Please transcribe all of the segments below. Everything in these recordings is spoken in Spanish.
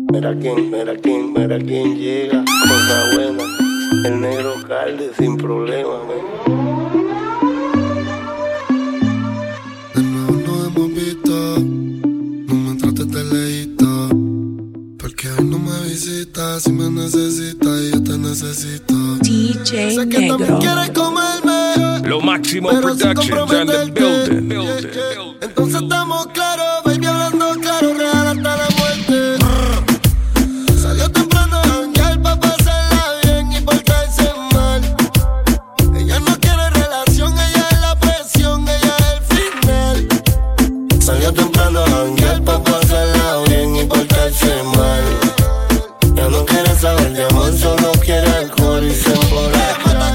Mira quién llega, cosa buena. El negro Calde sin problema, man. De nuevo nos hemos visto, no me trates de lejito, porque hoy no me visitas. Si me necesitas y yo te necesito. DJ sé que Negro. también quieres comerme, Lo Máximo pero sin Productions and the building. Entonces estamos claros, baby, hablando claro, real hasta la muerte. Salió temprano a janguear pa' pasarla bien y portarse mal. Ella no quiere relación, ella es la presión, ella es el final. Salió temprano a janguear pa' pasarla bien y portarse mal. Ella no quiere saber de amor, solo quiere alcohol y se emborracha.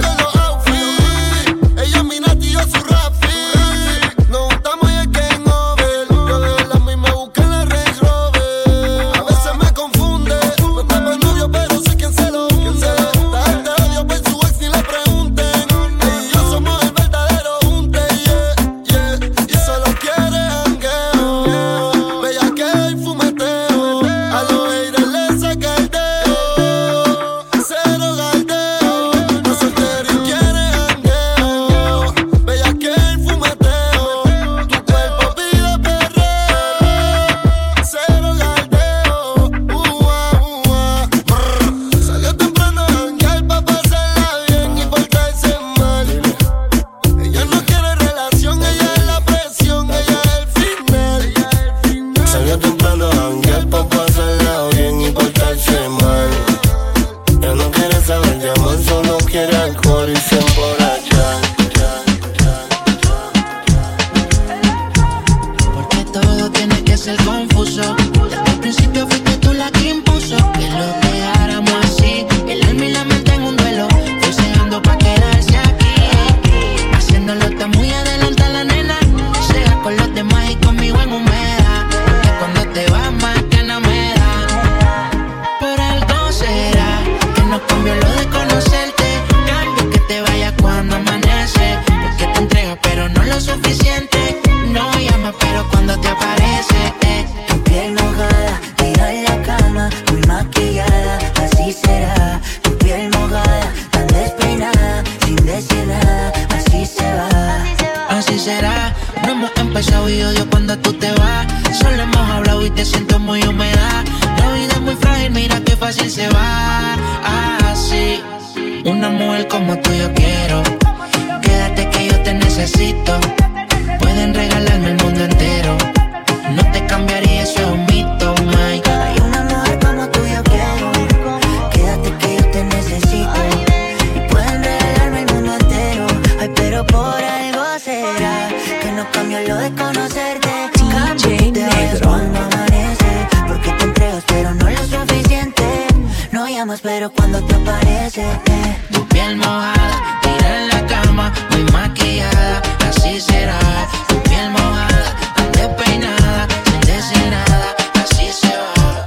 Pero cuando te aparece, tu piel mojada, tira en la cama, muy maquillada, así será. Tu piel mojada, tan despeinada, sin decir nada, así se va.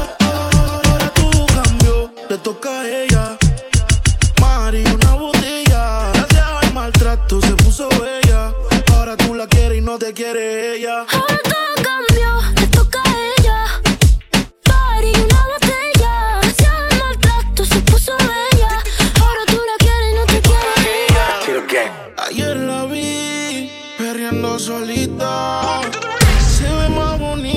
Ahora tú cambió, le toca a ella. Mari, una botella. Gracias al maltrato se puso bella. Ahora tú la quieres y no te quiere ella. ahora todo cambió, le toca a ella. Party, una botella. Gracias al maltrato se puso bella. Ahora tú la quieres y no te quiere ella. Ayer la vi perreando solita. Se ve más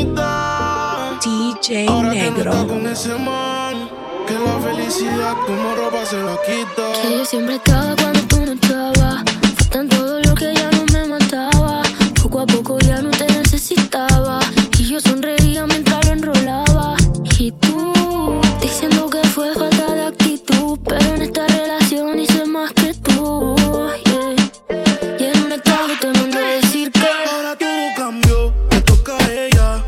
bonita. DJ Ahora que no Negro. está con ese man, que la felicidad como ropa se la quita. Que yo siempre estaba cuando tú no estabas. Fue tanto dolor que ya no me mataba. Poco a poco ya no te necesitaba. Y yo sonreía mientras lo enrolaba. Y tú, diciendo que fue falta de actitud. Pero en esta relación hice más que tú, yeah. Y en un estado te mandé a decir que Ahora todo cambió, le toca a ella.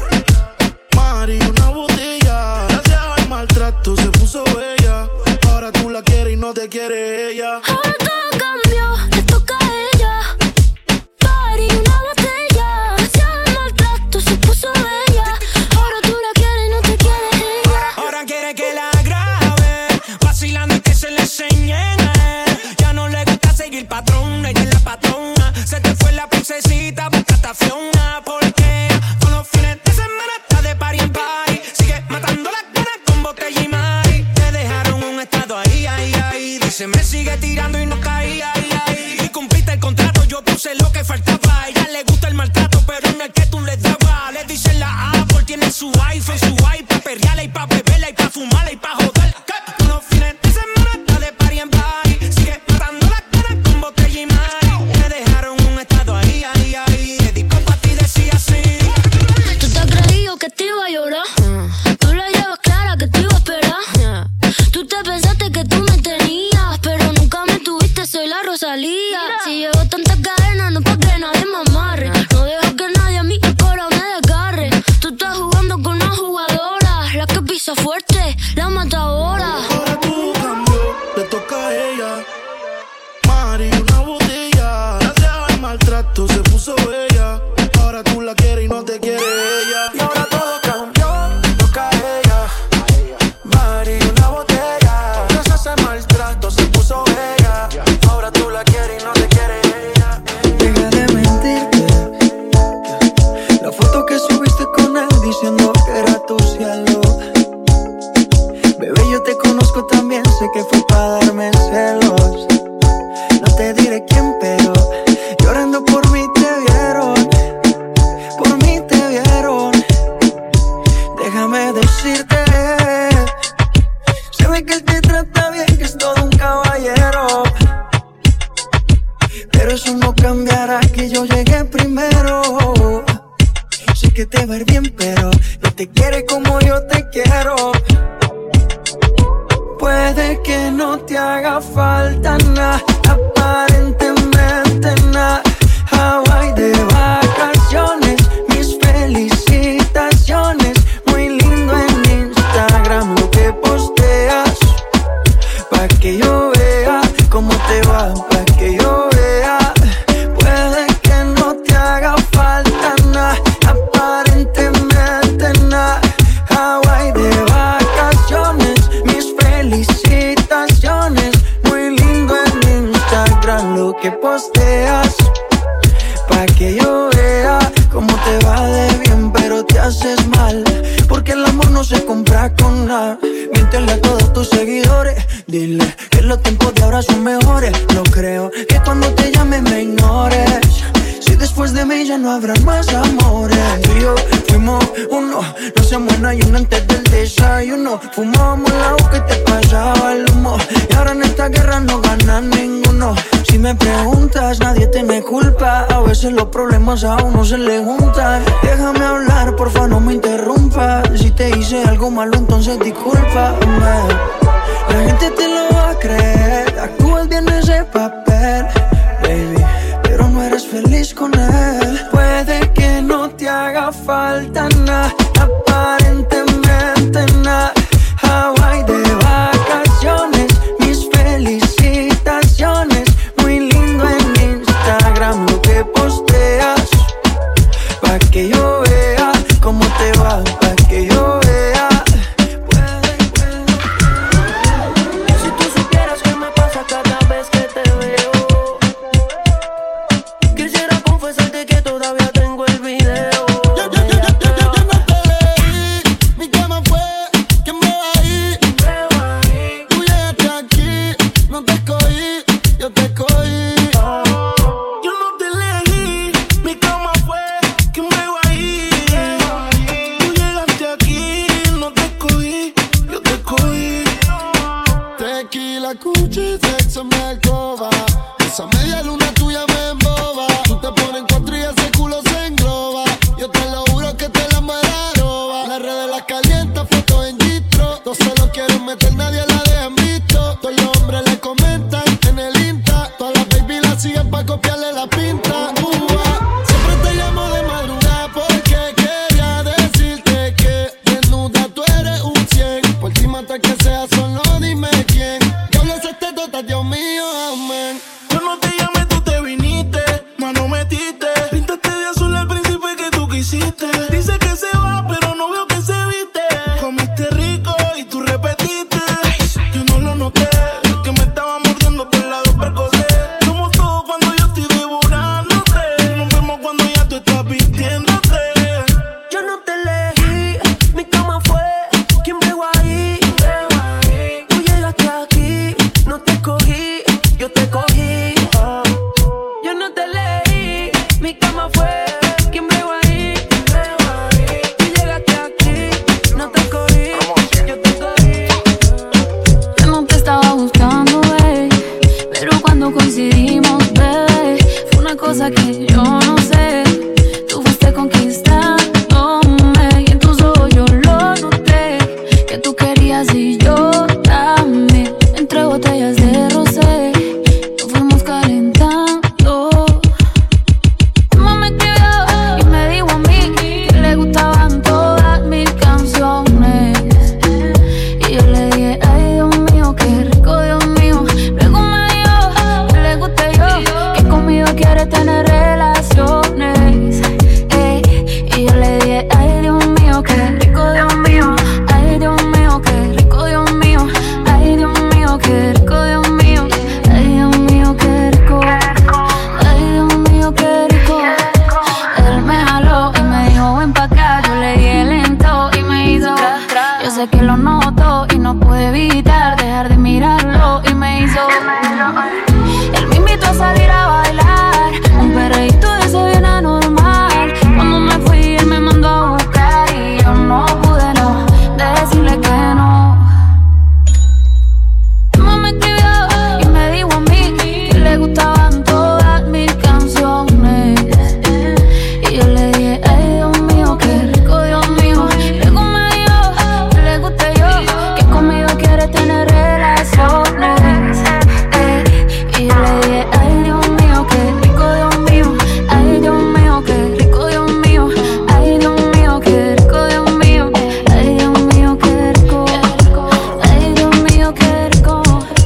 Mari, una botella. Gracias al maltrato se puso bella. Ahora tú la quieres y no te quiere ella. ahora todo cambió, le toca a ella. Party, una botella. Gracias al maltrato se puso bella. Ahora tú la quieres y no te quiere ella. Ahora quiere que la grabe, vacilando y que se le enseñe. Ya no le gusta seguir patrón, ella es la patrona. Se te fue la princesita, busca Fiona. Porque todos los fines de semana está de party en party. Sigue matando las ganas se me sigue tirando y no caía. Y cumpliste el contrato, yo puse lo que faltaba. A ella le gusta el maltrato, pero en el que tú le dabas. Le dicen la Apple, tiene su iPhone, su iPad, perreala y pa' beberla y pa' fumarla y pa' joder. Todos los fines de semana está de party en party. Sigue matando la cara con botella y mari. Me dejaron un estado ahí. Dedicó pa' ti, decía así. Tú te has creído que te iba a llorar. Tú la llevas clara que te iba a esperar. Tú te pensaste que tú me tenías, pero nunca me tuviste, soy la Rosalía. Si llevo tantas cadenas, no pa' que nadie me amarre. No dejo que nadie a mí el cora me desgarre. Tú estás jugando con una jugadora, la que pisa fuerte, la matadora. Ahora tú cambió, le toca a ella. Mari, una botella. Gracias al maltrato se puso bella. Ahora tú la quieres y no te quiere ella. Y ahora todo cambió, le toca a ella. Mari, una botella. Gracias al maltrato se puso bella. Ahora tú la quieres y no te quiere ella. Deja de mentirte. La foto que subiste con él diciendo que era tu cielo. Bebé, yo te conozco también, sé que fue para darme celos. No te diré quién, pero llorando por mí te vieron. Por mí te vieron. Déjame decirte, se ve que él te trata bien, que es todo un caballero. Pero eso no cambiará que yo llegué primero. Sé que te va a ir bien, pero no te quiere como yo te quiero. Puede que no te haga falta nada, aparentemente nada. Hawaii de vacaciones, mis felicitaciones. Muy lindo en Instagram lo que posteas, pa' que yo vea cómo te va, pa' que yo vea. Puede que no te haga falta nada, aparentemente nada. Hawaii de vacaciones, mis felicitaciones. Muy lindo en Instagram lo que posteas, pa' que yo vea cómo te va de bien, pero te haces mal. Porque el amor no se compra con nada. Miéntele a todos tus seguidores, dile que los tiempos de ahora son mejores. No creo que cuando te llame me ignores. Si después de mí ya no habrán más amores. Tú y yo fuimos uno, no se muera y uno antes del desayuno. Fumábamos la agua que te pasaba el humo. Y ahora en esta guerra no gana ninguno. Si me preguntas, nadie tiene culpa. A veces los problemas a uno se le juntan. Déjame hablar, porfa, no me interrumpas. Si te hice algo malo, entonces discúlpame. La gente te lo va a creer. Actúas bien ese papel, baby, pero no eres feliz con él. Puede que no te haga falta nada, aparentemente nada. Hawaii de vacaciones, mis felicitaciones. Muy lindo en Instagram lo que posteas, pa' que yo vea cómo te va, pa' que yo vea. Si tú supieras qué me pasa cada vez que te veo, quisiera confesarte que todavía tengo el video. Yo no te leí, mi cama fue quien me va ahí. Tú llegaste aquí, no te escogí, yo te escogí. Yo no te elegí, mi cama fue quien me va a ir. Tú llegaste aquí, no te escogí, yo te escogí. Tequila, cuchi, sexo en mi alcoba. Esa media luna tuya me emboba. Tú te pones en cuatro y ese culo se engloba. Yo te lo juro que te la roba. Las redes las calientas, fotos en gistro. No se lo quieren meter, nadie la dejan visto. Todos los hombres le comentan en el Insta. Todas las baby la siguen pa' copiarle la pinta. Siempre te llamo de madrugada porque quería decirte que desnuda tú eres un 100. Por ti mata que sea solo, dime quién. Yo les este tota, Dios mío, amén. Yo no te llamé, tú te viniste, mano metiste. Pintaste de azul al príncipe que tú quisiste. Dice que se va, pero no veo que se viste. Comiste rico y tú repetiste. sé que lo noto y no pude evitar dejar de mirarlo y me hizo. Él me invitó a salir a bailar, un perreíto de ese bien anormal. Cuando me fui él me mandó a buscar y yo no pude no decirle que no. Mamá me escribió y me dijo a mí que le gustaban todas mis canciones y yo le dije, ay Dios mío, qué rico Dios mío. Luego me dijo que le guste yo, que conmigo quiere tener relaciones y yo le dije, ay Dios mío, qué rico Dios mío. Ay Dios mío, qué rico Dios mío. Ay Dios mío, qué rico Dios mío. Ay Dios mío, qué rico. Ay Dios mío, qué rico.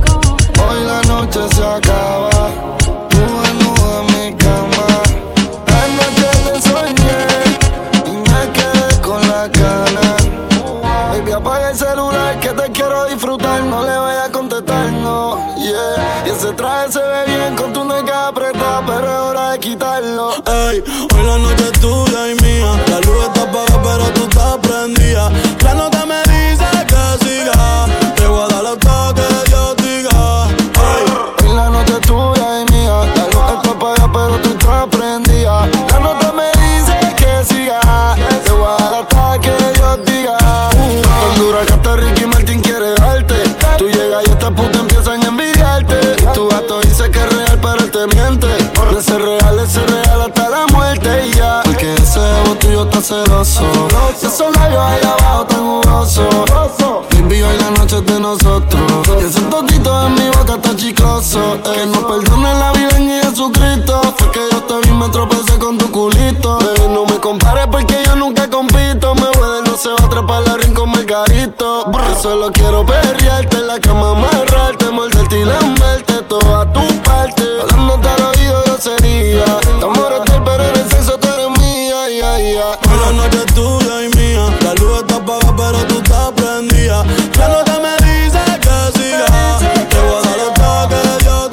Hoy la noche se acaba, tú desnuda en mi cama. Anoche te soñé y me quedé con la gana. Baby, apaga el celular que te quiero disfrutar. No le vayas a contestar, no, yeah. Y ese traje se ve bien con tu nega apretada, pero es hora de quitarlo. Ey, hoy la noche es tuya y mía. La luz está apagada pero tú estás prendida. La nota me dice que siga. Te voy a dar hasta que Dios diga. Ey, Hoy la noche es tuya y mía. La luz está apagada pero tú estás prendida. La nota me dice que siga. Te voy a dar hasta que Dios diga. Tan dura que hasta Ricky Martin quiere darte. Tú llegas y estas putas empiezan a envidiarte. Y tu gato dice que es real pero él te miente. De ser real hasta la muerte y ya. Porque ese ego tuyo está celoso. Y esos labios ahí abajo tan jugosos. Baby, hoy la noche es de nosotros. Y ese totito en mi boca está chicloso. Que nos perdone la vida en Jesucristo. Fue que yo te vi, me tropecé con tu culito. Baby, no me compares porque yo nunca compito. Me voy de no se va a atrapar la ring con Margarito. Yo solo quiero perrearte en la cama, amarrarte, morderte y lamberte toda tu parte. Hablándote al oído grosería. Tu amor es tal, pero en el sexo tú eres mía, ya, ya. hoy la noche es tuya y mía. La luz está apagada pero tú estás prendida. La nota me dice que siga. Te voy a dar hasta que Dios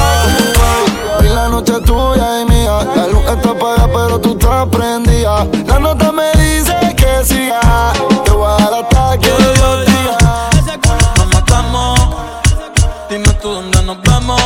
diga. Hoy la noche es tuya y mía. La luz está apagada pero tú estás prendida. La nota me dice que siga. Te voy a dar hasta que Dios diga. Nos matamos. Dime tú dónde nos vemos.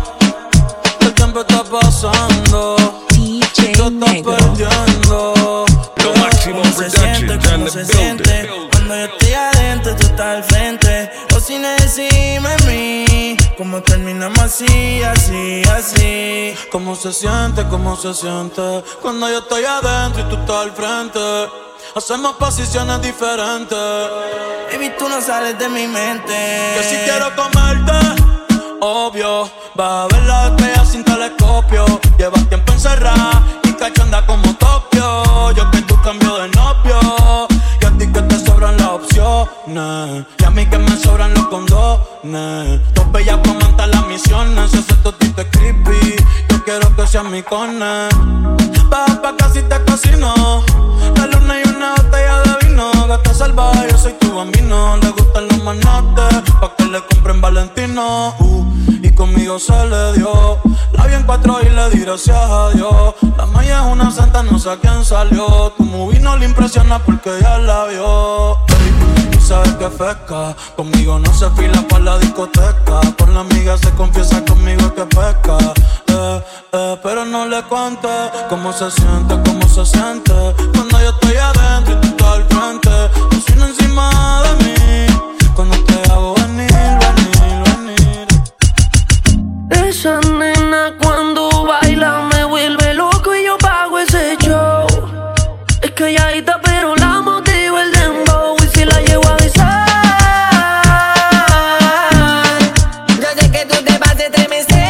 El tiempo está pasando. DJ Tú estás Negro. perdiendo. Lo máximo production, ya en the building. Cuando yo estoy adentro, tú estás al frente. O sin decirme a mí, cómo terminamos así, así, así. ¿Cómo se siente? ¿Cómo se siente? Cuando yo estoy adentro y tú estás al frente. Hacemos posiciones diferentes. Baby, tú no sales de mi mente. Que si quiero comerte, obvio. Vas a ver la estrella sin telescopio. Llevas tiempo encerrada y cachonda como Tokio. Yo que tú cambio de novio. Y a ti que te sobran las opciones. Y a mí que me sobran los condones. Dos bellas para montar las misiones. Ese totito es creepy. Yo quiero que seas mi cone. Baja pa' casi te cocino. La luna y una botella de vino. Gata salvaje, yo soy tu bambino. Le gustan los manates, pa' que le compren Valentino. Y conmigo se le dio. La vi en 4 y le di gracias a Dios. La maya es una santa, no sé a quién salió. Tu movie no le impresiona porque ya la vio. Y sabes que pesca. Conmigo no se fila pa' la discoteca. Con la amiga se confiesa conmigo que pesca. Pero no le cuente cómo se siente, cómo se siente. Cuando yo estoy adentro y tú estás al frente. Cocina encima de mí. Cuando te hago venir, venir, venir. Esa nena cuando baila me vuelve loco y yo pago ese show. Es calladita pero la motivo el dembow y si la llevo a besar. Yo sé que tú te vas a estremecer.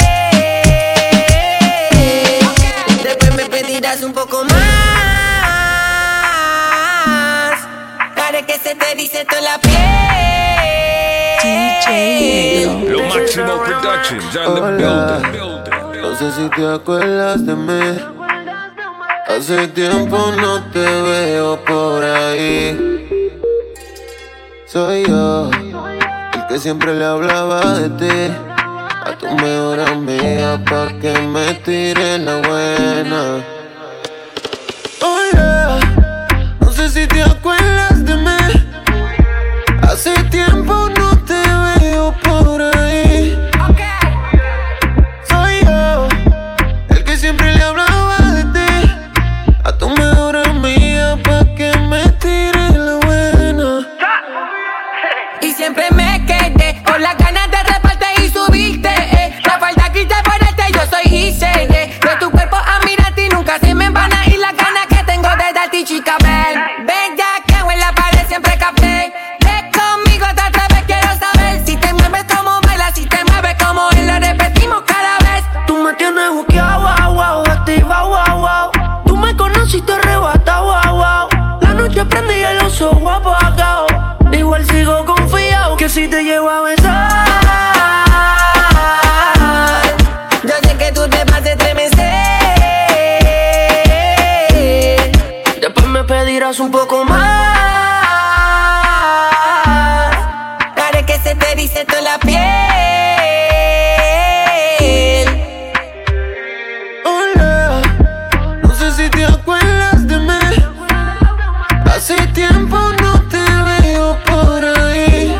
Después me pedirás un poco más. Para que se te dice toda la piel. DJ Negro. Lo máximo production, ya en the building. No sé si te acuerdas de mí. Hace tiempo no te veo por ahí. Soy yo, el que siempre le hablaba de ti a tu mejor amiga pa' que me tire la buena. Oh yeah, no sé si te acuerdas de mí. das un poco más. Haré que se te erice toda la piel. Hola, no sé si te acuerdas de mí. Hace tiempo no te veo por ahí.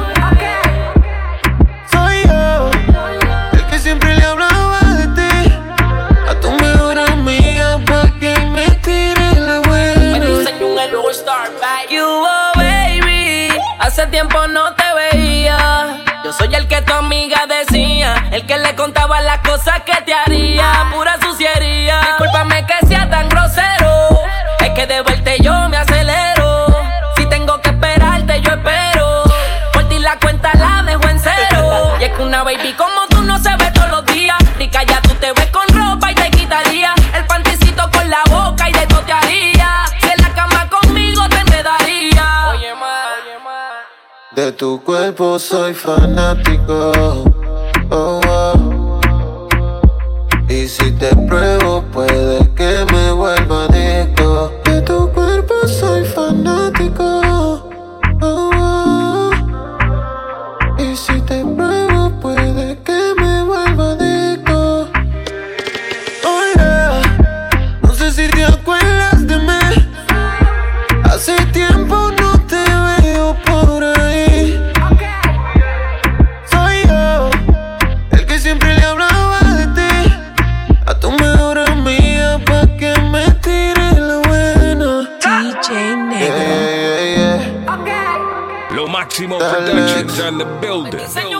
Soy yo, el que siempre le hablaba de ti a tu mejor amiga pa' que me tire la buena. Baby, hace tiempo no te veía. Yo soy el que tu amiga decía, el que le contaba las cosas que te haría. Pura suciería. Discúlpame que sea tan grosero, es que de verte yo me acelero. Si tengo que esperarte yo espero. Por ti la cuenta la dejo en cero. Y es que una baby como tú no se ve todos los días. Rica ya tú te ves con ropa y te quitaría el panticito con la boca y de todo te haría. Si en la cama conmigo te enredaría. Oye ma. De tu cuerpo soy fanático, oh, oh. Y si te pruebo puede que me vuelva adicto. De tu cuerpo soy fanático, oh, oh. Y si te pruebo puede que me vuelva adicto. Hola, no sé si te acuerdas de mí. Hace tiempo no te veo por ahí. Soy yo, el que siempre le hablaba de ti a tu mejor amiga pa' que me tire la buena. DJ Negro. Yeah, yeah, yeah. Lo Máximo Productions in the building.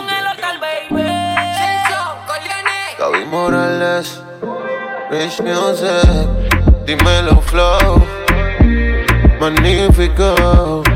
Gaby Morales, Rich Music, dímelo flow, magnífico.